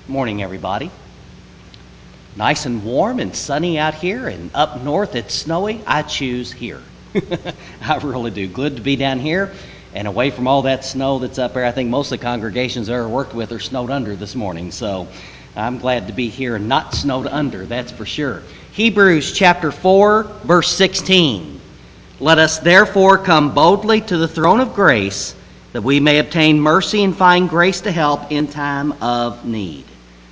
Morning, everybody. Nice and warm and sunny out here, and up north it's snowy. I choose here. I really do. Good to be down here and away from all that snow that's up there. I think most of the congregations I ever worked with are snowed under this morning, so I'm glad to be here and not snowed under, that's for sure. Hebrews chapter 4, verse 16. Let us therefore come boldly to the throne of grace, that we may obtain mercy and find grace to help in time of need.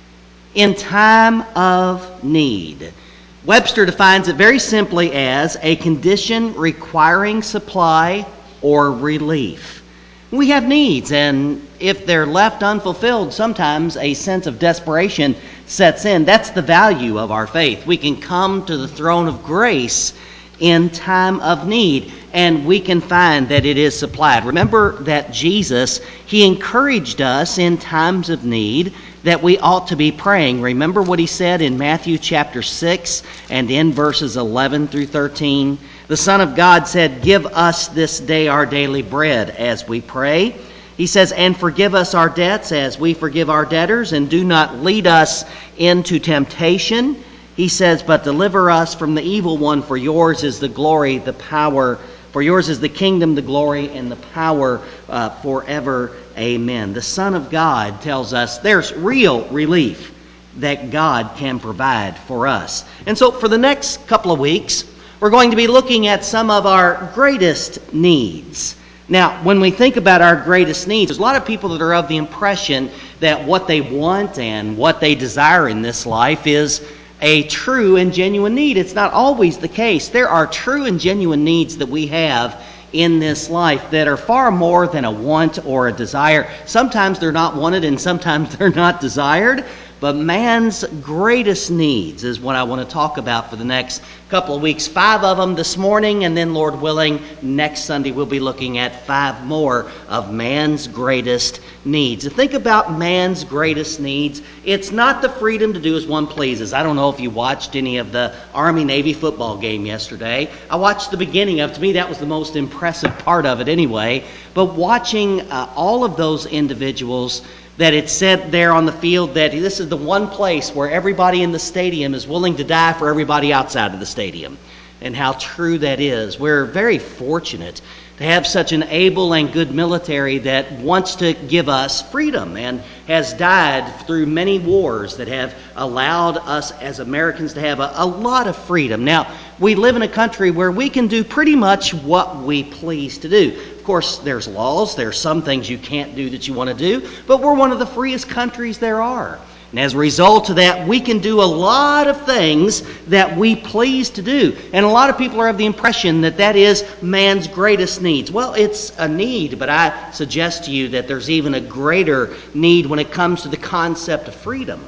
In time of need. Webster defines it very simply as a condition requiring supply or relief. We have needs, and if they're left unfulfilled, sometimes a sense of desperation sets in. That's the value of our faith. We can come to the throne of grace in time of need, and we can find that it is supplied. Remember that Jesus, he encouraged us in times of need that we ought to be praying. Remember what he said in Matthew chapter 6 and in verses 11 through 13. The Son of God said, "Give us this day our daily bread," as we pray. He says, "And forgive us our debts as we forgive our debtors, and do not lead us into temptation." He says, "But deliver us from the evil one, for yours is the glory, the power, for yours is the kingdom, the glory, and the power forever. Amen." The Son of God tells us there's real relief that God can provide for us. And so for the next couple of weeks, we're going to be looking at some of our greatest needs. Now, when we think about our greatest needs, there's a lot of people that are of the impression that what they want and what they desire in this life is a true and genuine need. It's not always the case. There are true and genuine needs that we have in this life that are far more than a want or a desire. Sometimes they're not wanted and sometimes they're not desired. But man's greatest needs is what I want to talk about for the next couple of weeks. 5 of them this morning, and then, Lord willing, next Sunday we'll be looking at 5 more of man's greatest needs. To think about man's greatest needs, it's not the freedom to do as one pleases. I don't know if you watched any of the Army-Navy football game yesterday. I watched the beginning of it. To me, that was the most impressive part of it anyway. But watching all of those individuals, that it said there on the field that this is the one place where everybody in the stadium is willing to die for everybody outside of the stadium. And how true that is. We're very fortunate to have such an able and good military that wants to give us freedom and has died through many wars that have allowed us as Americans to have a lot of freedom. Now, we live in a country where we can do pretty much what we please to do. Of course, there's laws. There's some things you can't do that you want to do, but we're one of the freest countries there are. And as a result of that, we can do a lot of things that we please to do. And a lot of people are of the impression that that is man's greatest needs. Well, it's a need, but I suggest to you that there's even a greater need when it comes to the concept of freedom.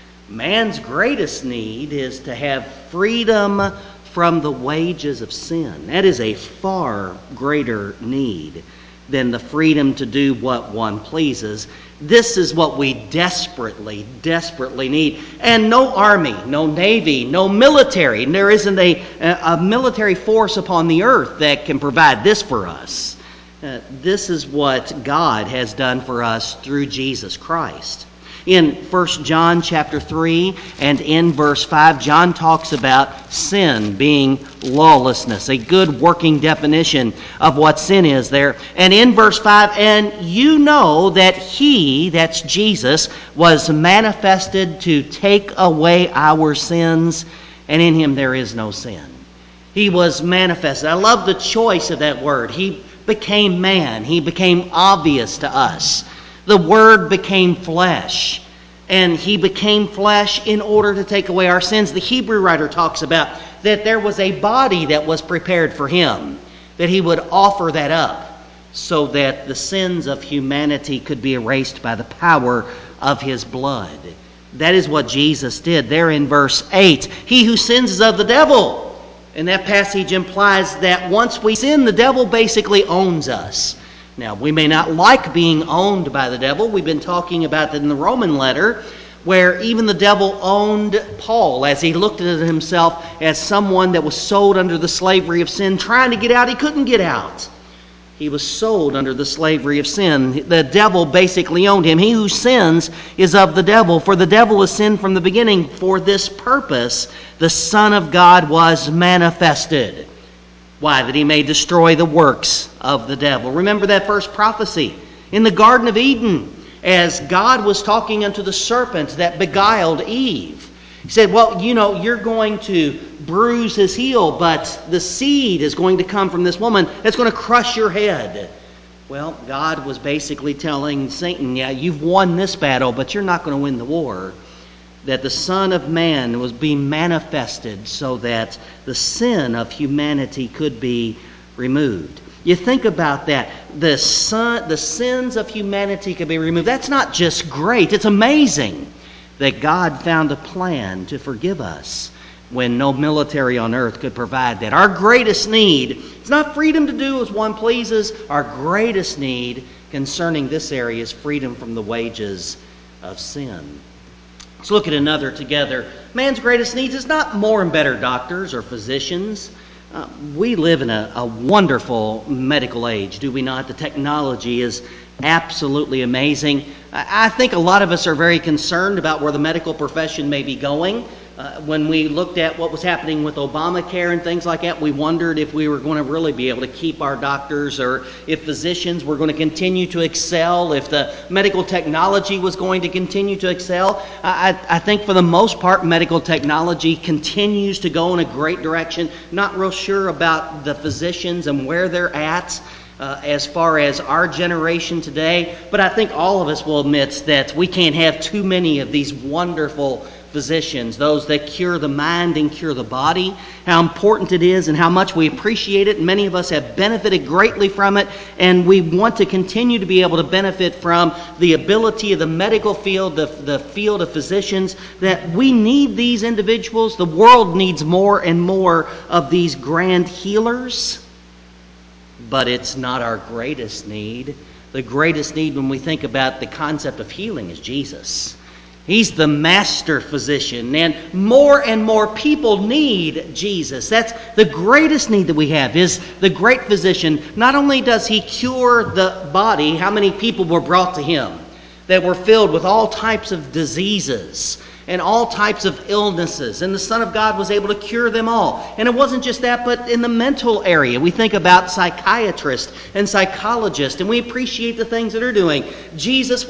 Man's greatest need is to have freedom from the wages of sin. That is a far greater need than the freedom to do what one pleases. This is what we desperately, desperately need. And no army, no navy, no military, and there isn't a military force upon the earth that can provide this for us. This is what God has done for us through Jesus Christ. In 1 John chapter 3 and in verse 5, John talks about sin being lawlessness, a good working definition of what sin is there. And in verse 5, "And you know that he," that's Jesus, "was manifested to take away our sins, and in him there is no sin." He was manifested. I love the choice of that word. He became man. He became obvious to us. The Word became flesh, and he became flesh in order to take away our sins. The Hebrew writer talks about that there was a body that was prepared for him, that he would offer that up so that the sins of humanity could be erased by the power of his blood. That is what Jesus did. There in verse 8, "He who sins is of the devil." And that passage implies that once we sin, the devil basically owns us. Now, we may not like being owned by the devil. We've been talking about that in the Roman letter, where even the devil owned Paul as he looked at himself as someone that was sold under the slavery of sin, trying to get out. He couldn't get out. He was sold under the slavery of sin. The devil basically owned him. He who sins is of the devil, for the devil has sinned from the beginning. For this purpose, the Son of God was manifested. Why? That he may destroy the works of the devil. Remember that first prophecy in the Garden of Eden, as God was talking unto the serpent that beguiled Eve. He said, well, you're going to bruise his heel, but the seed is going to come from this woman that's going to crush your head. Well, God was basically telling Satan, yeah, you've won this battle, but you're not going to win the war. That the Son of Man was being manifested so that the sin of humanity could be removed. You think about that. The sins of humanity could be removed. That's not just great. It's amazing that God found a plan to forgive us when no military on earth could provide that. Our greatest need is not freedom to do as one pleases. Our greatest need concerning this area is freedom from the wages of sin. Let's look at another together. Man's greatest needs is not more and better doctors or physicians. We live in a wonderful medical age, do we not? The technology is absolutely amazing. I think a lot of us are very concerned about where the medical profession may be going. When we looked at what was happening with Obamacare and things like that, we wondered if we were going to really be able to keep our doctors, or if physicians were going to continue to excel, if the medical technology was going to continue to excel. I think for the most part, medical technology continues to go in a great direction. Not real sure about the physicians and where they're at as far as our generation today, but I think all of us will admit that we can't have too many of these wonderful physicians, those that cure the mind and cure the body, how important it is and how much we appreciate it. Many of us have benefited greatly from it, and we want to continue to be able to benefit from the ability of the medical field, the field of physicians, that we need these individuals. The world needs more and more of these grand healers, but it's not our greatest need. The greatest need when we think about the concept of healing is Jesus. He's the master physician, and more people need Jesus. That's the greatest need that we have, is the great physician. Not only does he cure the body, how many people were brought to him that were filled with all types of diseases and all types of illnesses, and the Son of God was able to cure them all. And it wasn't just that, but in the mental area, we think about psychiatrists and psychologists, and we appreciate the things that they're doing. Jesus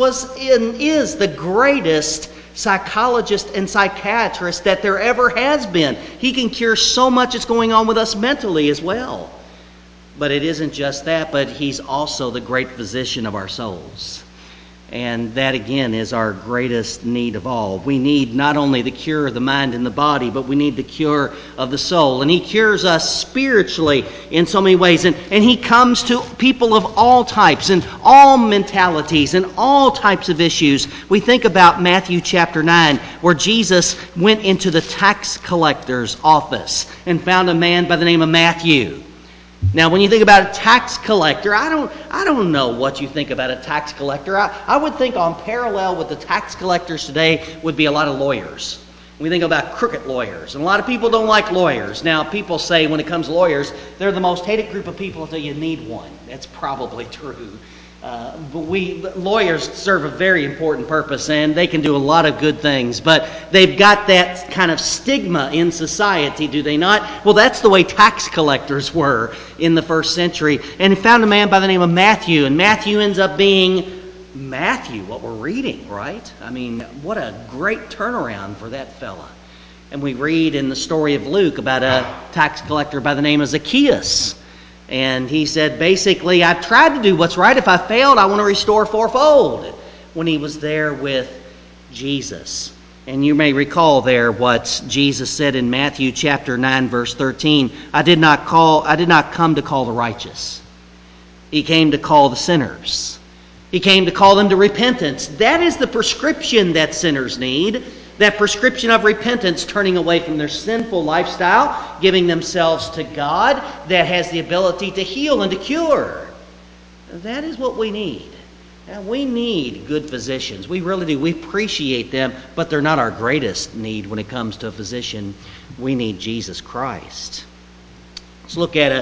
is the greatest psychologist and psychiatrist that there ever has been. He can cure so much that's going on with us mentally as well. But it isn't just that, but he's also the great physician of our souls. And that, again, is our greatest need of all. We need not only the cure of the mind and the body, but we need the cure of the soul. And he cures us spiritually in so many ways. And he comes to people of all types and all mentalities and all types of issues. We think about Matthew chapter 9, where Jesus went into the tax collector's office and found a man by the name of Matthew. Now, when you think about a tax collector, I don't know what you think about a tax collector. I would think on parallel with the tax collectors today would be a lot of lawyers. We think about crooked lawyers, and a lot of people don't like lawyers. Now, people say when it comes to lawyers, they're the most hated group of people until you need one. That's probably true. But lawyers serve a very important purpose, and they can do a lot of good things. But they've got that kind of stigma in society, do they not? Well, that's the way tax collectors were in the first century. And he found a man by the name of Matthew, and Matthew ends up being Matthew, what we're reading, right? I mean, what a great turnaround for that fella. And we read in the story of Luke about a tax collector by the name of Zacchaeus. And he said, basically, I've tried to do what's right. If I failed, I want to restore fourfold. When he was there with Jesus. And you may recall there what Jesus said in Matthew chapter 9, verse 13. I did not come to call the righteous. He came to call the sinners. He came to call them to repentance. That is the prescription that sinners need. That prescription of repentance, turning away from their sinful lifestyle, giving themselves to God that has the ability to heal and to cure. That is what we need. And we need good physicians. We really do. We appreciate them, but they're not our greatest need when it comes to a physician. We need Jesus Christ. Let's look at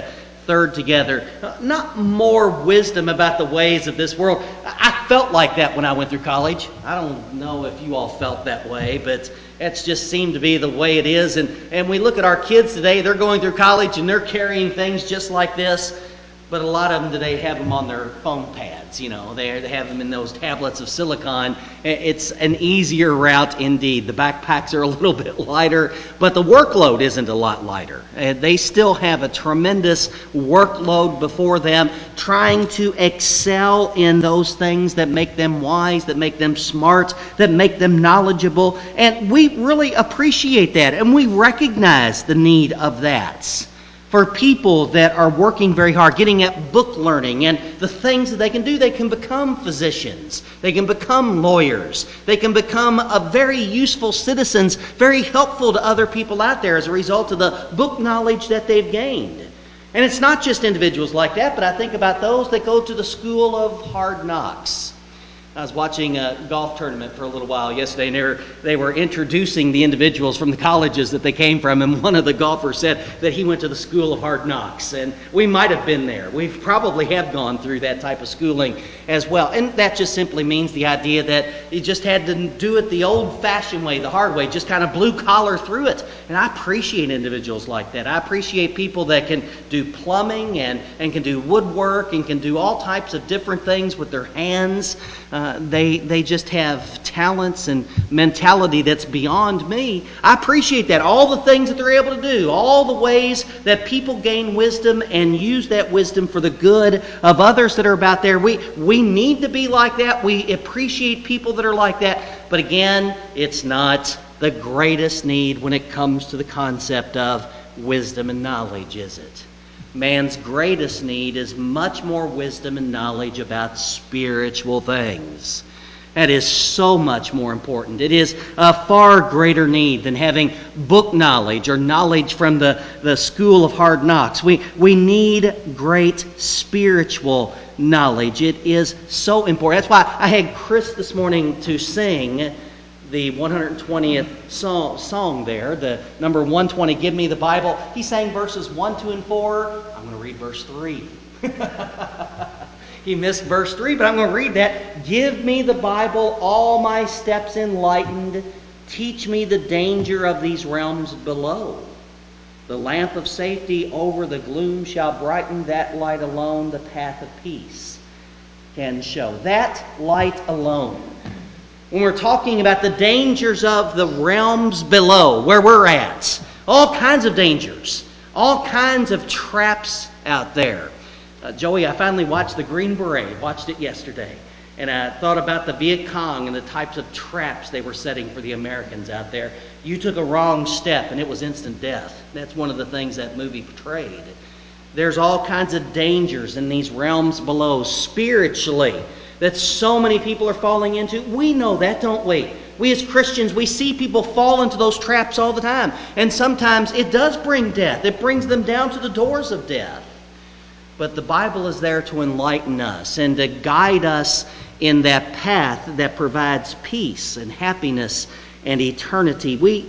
third together. Not more wisdom about the ways of this world. I felt like that when I went through college. I don't know if you all felt that way, but it's just seemed to be the way it is. And we look at our kids today, they're going through college and they're carrying things just like this. But a lot of them today have them on their phone pads. You know, they have them in those tablets of silicon. It's an easier route indeed. The backpacks are a little bit lighter, but the workload isn't a lot lighter. They still have a tremendous workload before them, trying to excel in those things that make them wise, that make them smart, that make them knowledgeable. And we really appreciate that, and we recognize the need of that. For people that are working very hard, getting at book learning and the things that they can do, they can become physicians, they can become lawyers, they can become very useful citizens, very helpful to other people out there as a result of the book knowledge that they've gained. And it's not just individuals like that, but I think about those that go to the school of hard knocks. I was watching a golf tournament for a little while yesterday, and they were introducing the individuals from the colleges that they came from, and one of the golfers said that he went to the school of hard knocks, and we might have been there. We probably have gone through that type of schooling as well, and that just simply means the idea that you just had to do it the old-fashioned way, the hard way, just kind of blue collar through it. And I appreciate individuals like that. I appreciate people that can do plumbing and can do woodwork and can do all types of different things with their hands. They just have talents and mentality that's beyond me. I appreciate that. All the things that they're able to do, all the ways that people gain wisdom and use that wisdom for the good of others that are about there. We need to be like that. We appreciate people that are like that. But again, it's not the greatest need when it comes to the concept of wisdom and knowledge, is it? Man's greatest need is much more wisdom and knowledge about spiritual things. That is so much more important. It is a far greater need than having book knowledge or knowledge from the school of hard knocks. We need great spiritual knowledge. It is so important. That's why I had Chris this morning to sing the 120th song there, the number 120, Give Me the Bible. He sang verses 1, 2, and 4. I'm going to read verse 3. He missed verse 3, but I'm going to read that. Give me the Bible, all my steps enlightened. Teach me the danger of these realms below. The lamp of safety over the gloom shall brighten. That light alone the path of peace can show. That light alone. When we're talking about the dangers of the realms below, where we're at, all kinds of dangers, all kinds of traps out there. Joey, I finally watched The Green Beret, watched it yesterday, and I thought about the Viet Cong and the types of traps they were setting for the Americans out there. You took a wrong step and it was instant death. That's one of the things that movie portrayed. There's all kinds of dangers in these realms below, spiritually, that so many people are falling into. We know that, don't we? We as Christians, we see people fall into those traps all the time. And sometimes it does bring death. It brings them down to the doors of death. But the Bible is there to enlighten us and to guide us in that path that provides peace and happiness and eternity. We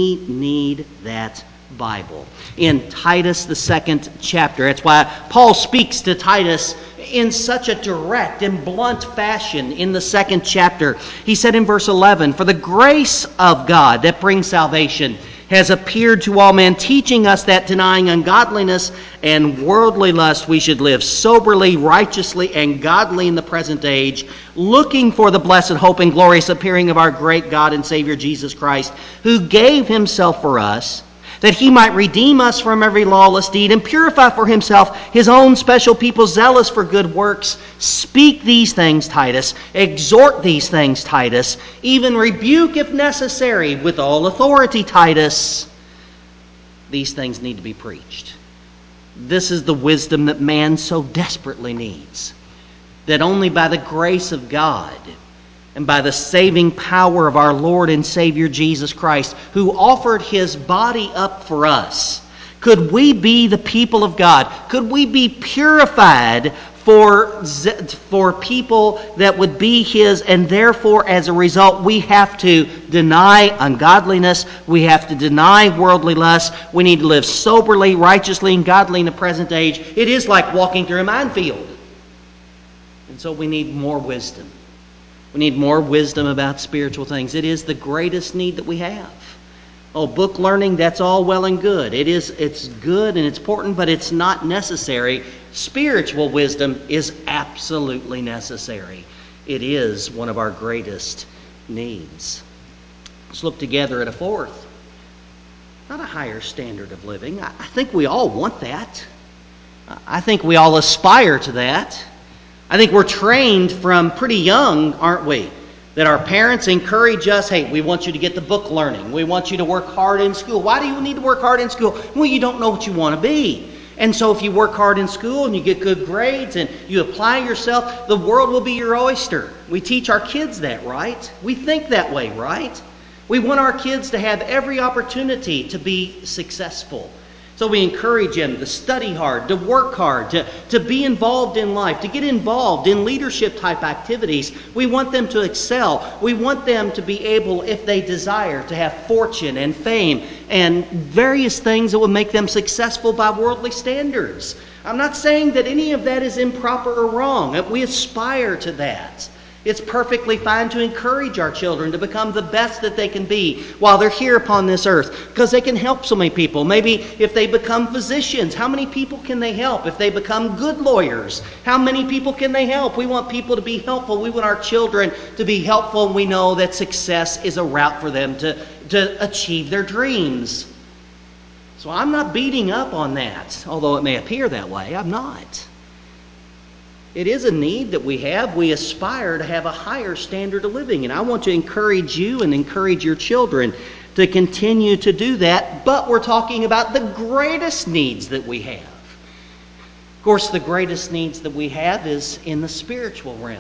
need that Bible. In Titus, the 2nd chapter, that's why Paul speaks to Titus in such a direct and blunt fashion in the 2nd chapter. He said in verse 11, For the grace of God that brings salvation has appeared to all men, teaching us that denying ungodliness and worldly lust, we should live soberly, righteously, and godly in the present age, looking for the blessed hope and glorious appearing of our great God and Savior Jesus Christ, who gave himself for us, that he might redeem us from every lawless deed and purify for himself his own special people, zealous for good works. Speak these things, Titus. Exhort these things, Titus. Even rebuke if necessary with all authority, Titus. These things need to be preached. This is the wisdom that man so desperately needs. That only by the grace of God and by the saving power of our Lord and Savior Jesus Christ, who offered his body up for us, could we be the people of God. Could we be purified for people that would be His, and therefore, as a result, we have to deny ungodliness. We have to deny worldly lust. We need to live soberly, righteously, and godly in the present age. It is like walking through a minefield. And so we need more wisdom. We need more wisdom about spiritual things. It is the greatest need that we have. Oh, book learning, that's all well and good. It's good and it's important, but it's not necessary. Spiritual wisdom is absolutely necessary. It is one of our greatest needs. Let's look together at a fourth. Not a higher standard of living. I think we all want that. I think we all aspire to that. I think we're trained from pretty young, aren't we? That our parents encourage us, hey, we want you to get the book learning. We want you to work hard in school. Why do you need to work hard in school? Well, you don't know what you want to be. And so if you work hard in school and you get good grades and you apply yourself, the world will be your oyster. We teach our kids that, right? We think that way, right? We want our kids to have every opportunity to be successful. So we encourage them to study hard, to work hard, to be involved in life, to get involved in leadership type activities. We want them to excel. We want them to be able, if they desire, to have fortune and fame and various things that will make them successful by worldly standards. I'm not saying that any of that is improper or wrong. We aspire to that. It's perfectly fine to encourage our children to become the best that they can be while they're here upon this earth, because they can help so many people. Maybe if they become physicians, how many people can they help? If they become good lawyers, how many people can they help? We want people to be helpful. We want our children to be helpful, and we know that success is a route for them to achieve their dreams. So I'm not beating up on that, although it may appear that way. I'm not. It is a need that we have. We aspire to have a higher standard of living. And I want to encourage you and encourage your children to continue to do that. But we're talking about the greatest needs that we have. Of course, the greatest needs that we have is in the spiritual realm.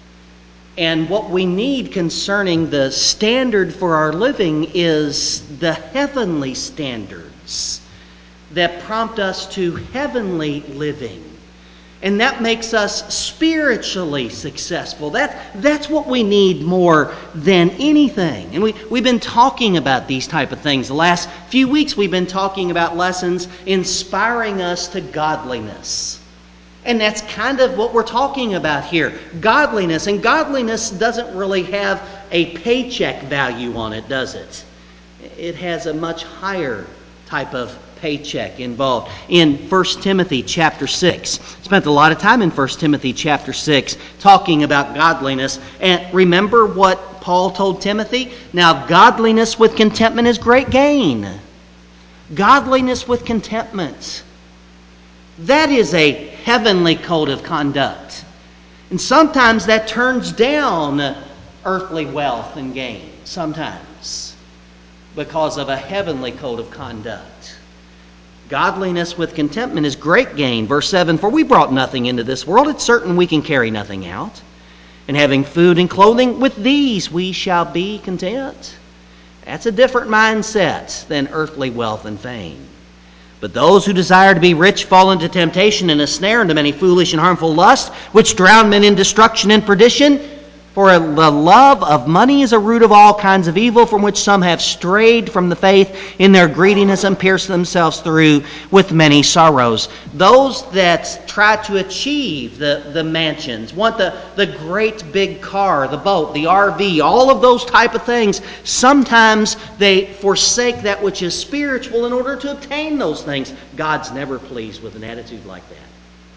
And what we need concerning the standard for our living is the heavenly standards that prompt us to heavenly living. And that makes us spiritually successful. That's what we need more than anything. And we've been talking about these type of things. The last few weeks we've been talking about lessons inspiring us to godliness. And that's kind of what we're talking about here. Godliness. And godliness doesn't really have a paycheck value on it, does it? It has a much higher type of paycheck involved. In 1 Timothy chapter 6. Spent a lot of time in 1 Timothy chapter 6 talking about godliness. And remember what Paul told Timothy? Now, godliness with contentment is great gain. Godliness with contentment. That is a heavenly code of conduct. And sometimes that turns down earthly wealth and gain. Sometimes. Because of a heavenly code of conduct. Godliness with contentment is great gain. Verse 7, for we brought nothing into this world. It's certain we can carry nothing out. And having food and clothing, with these we shall be content. That's a different mindset than earthly wealth and fame. But those who desire to be rich fall into temptation and a snare, into many foolish and harmful lusts, which drown men in destruction and perdition. For the love of money is a root of all kinds of evil, from which some have strayed from the faith in their greediness and pierced themselves through with many sorrows. Those that try to achieve the mansions, want the great big car, the boat, the RV, all of those type of things, sometimes they forsake that which is spiritual in order to obtain those things. God's never pleased with an attitude like that.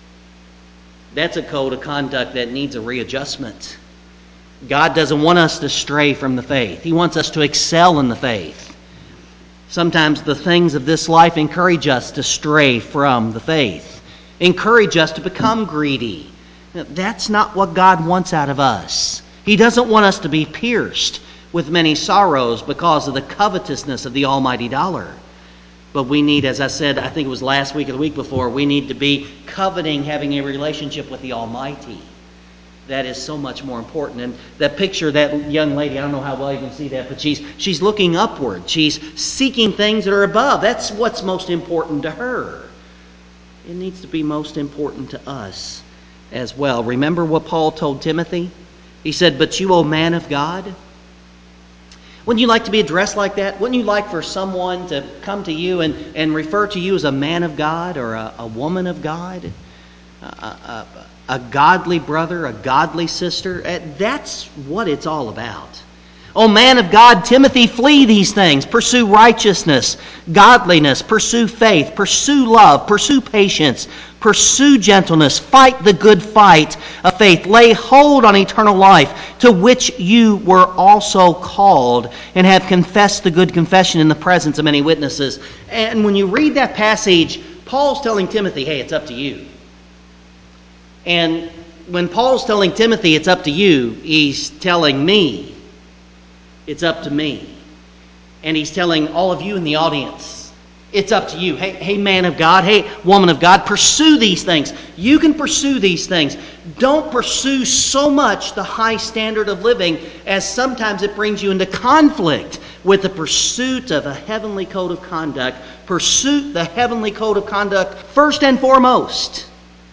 That's a code of conduct that needs a readjustment. God doesn't want us to stray from the faith. He wants us to excel in the faith. Sometimes the things of this life encourage us to stray from the faith. Encourage us to become greedy. That's not what God wants out of us. He doesn't want us to be pierced with many sorrows because of the covetousness of the almighty dollar. But we need, as I said, I think it was last week or the week before, we need to be coveting having a relationship with the Almighty. That is so much more important. And that picture, that young lady, I don't know how well you can see that, but she's looking upward. She's seeking things that are above. That's what's most important to her. It needs to be most important to us as well. Remember what Paul told Timothy? He said, "But you, O man of God." Wouldn't you like to be addressed like that? Wouldn't you like for someone to come to you and refer to you as a man of God or a woman of God? A godly brother, a godly sister? That's what it's all about. O man of God, Timothy, flee these things. Pursue righteousness, godliness, pursue faith, pursue love, pursue patience, pursue gentleness, fight the good fight of faith. Lay hold on eternal life, to which you were also called, and have confessed the good confession in the presence of many witnesses. And when you read that passage, Paul's telling Timothy, hey, it's up to you. And when Paul's telling Timothy it's up to you, he's telling me it's up to me. And he's telling all of you in the audience, it's up to you. Hey, man of God, hey, woman of God, pursue these things. You can pursue these things. Don't pursue so much the high standard of living as sometimes it brings you into conflict with the pursuit of a heavenly code of conduct. Pursue the heavenly code of conduct first and foremost.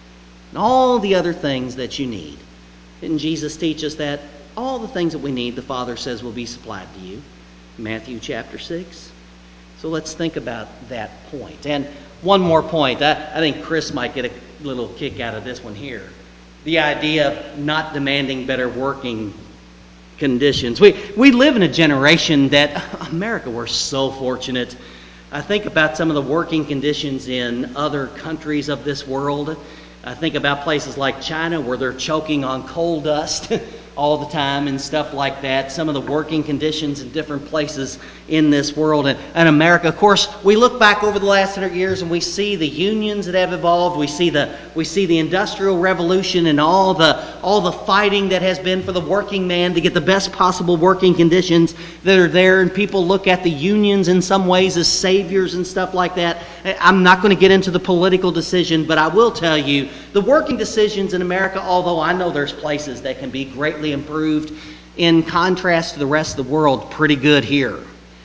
And all the other things that you need. Didn't Jesus teach us that? All the things that we need, the Father says, will be supplied to you. Matthew chapter 6. So let's think about that point. And one more point. I think Chris might get a little kick out of this one here. The idea of not demanding better working conditions. We live in a generation that, America, we're so fortunate. I think about some of the working conditions in other countries of this world. I think about places like China where they're choking on coal dust all the time and stuff like that. Some of the working conditions in different places in this world. And America, of course, we look back over the last 100 years and we see the unions that have evolved. We see the Industrial Revolution and all the fighting that has been for the working man to get the best possible working conditions that are there. And people look at the unions in some ways as saviors and stuff like that. I'm not going to get into the political decision, but I will tell you the working decisions in America, although I know there's places that can be greatly improved, in contrast to the rest of the world, pretty good here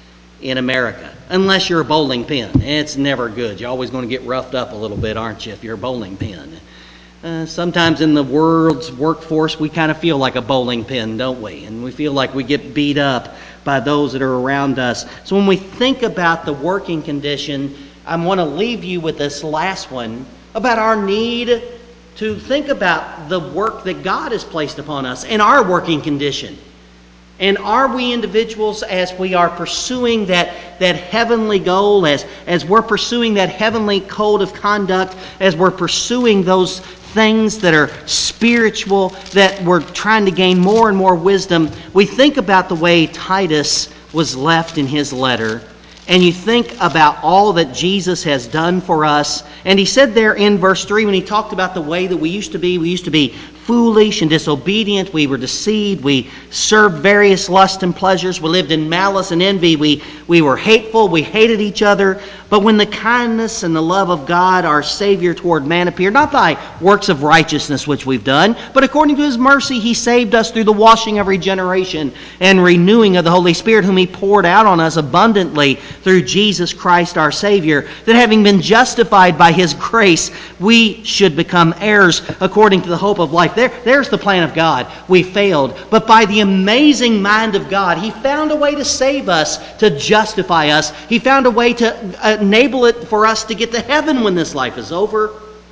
in America. Unless you're a bowling pin. It's never good. You're always going to get roughed up a little bit, aren't you, if you're a bowling pin? Sometimes in the world's workforce, we kind of feel like a bowling pin, don't we? And we feel like we get beat up by those that are around us. So when we think about the working condition, I want to leave you with this last one about our need to think about the work that God has placed upon us and our working condition. And are we individuals, as we are pursuing that heavenly goal, as we're pursuing that heavenly code of conduct, as we're pursuing those things that are spiritual, that we're trying to gain more and more wisdom, we think about the way Titus was left in his letter, and you think about all that Jesus has done for us. And he said there in verse 3, when he talked about the way that we used to be foolish and disobedient, we were deceived, we served various lusts and pleasures, we lived in malice and envy, we were hateful, we hated each other. But when the kindness and the love of God, our Savior, toward man appeared, not by works of righteousness which we've done, but according to His mercy, He saved us through the washing of regeneration and renewing of the Holy Spirit, whom He poured out on us abundantly through Jesus Christ our Savior, that having been justified by His grace, we should become heirs according to the hope of life. There's the plan of God. We failed, but by the amazing mind of God, He found a way to save us, to justify us. He found a way to enable it for us to get to heaven when this life is over.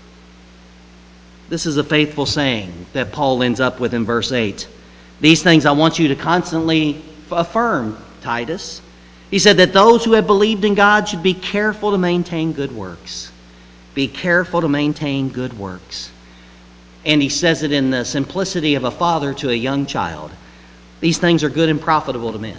This is a faithful saying that Paul ends up with in verse 8. These things I want you to constantly affirm, Titus. He said that those who have believed in God should be careful to maintain good works. Be careful to maintain good works. And he says it in the simplicity of a father to a young child. These things are good and profitable to men.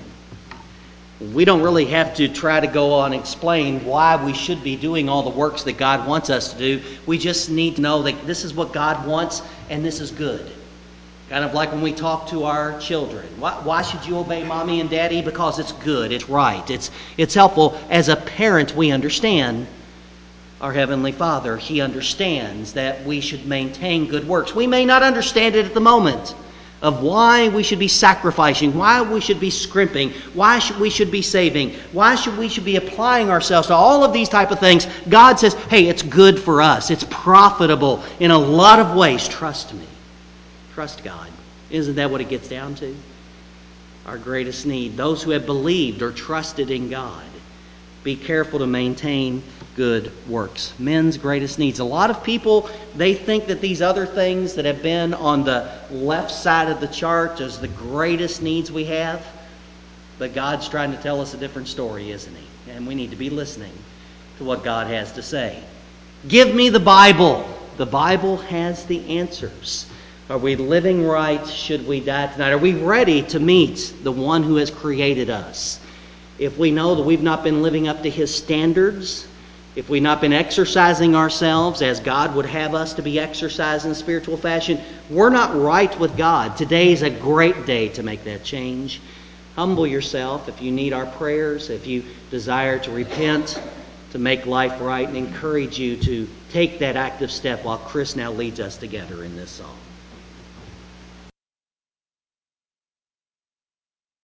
We don't really have to try to go on and explain why we should be doing all the works that God wants us to do. We just need to know that this is what God wants and this is good. Kind of like when we talk to our children. Why should you obey mommy and daddy? Because it's good, it's right, it's helpful. As a parent, we understand our Heavenly Father. He understands that we should maintain good works. We may not understand it at the moment. of why we should be sacrificing, why we should be scrimping, why we should be saving, why we should be applying ourselves to all of these type of things, God says, hey, it's good for us. It's profitable in a lot of ways. Trust me. Trust God. Isn't that what it gets down to? Our greatest need. Those who have believed or trusted in God. Be careful to maintain good works. Men's greatest needs. A lot of people, they think that these other things that have been on the left side of the chart is the greatest needs we have. But God's trying to tell us a different story, isn't He? And we need to be listening to what God has to say. Give me the Bible. The Bible has the answers. Are we living right? Should we die tonight? Are we ready to meet the one who has created us? If we know that we've not been living up to His standards, if we've not been exercising ourselves as God would have us to be exercised in a spiritual fashion, we're not right with God. Today's a great day to make that change. Humble yourself if you need our prayers, if you desire to repent, to make life right, and encourage you to take that active step while Chris now leads us together in this song.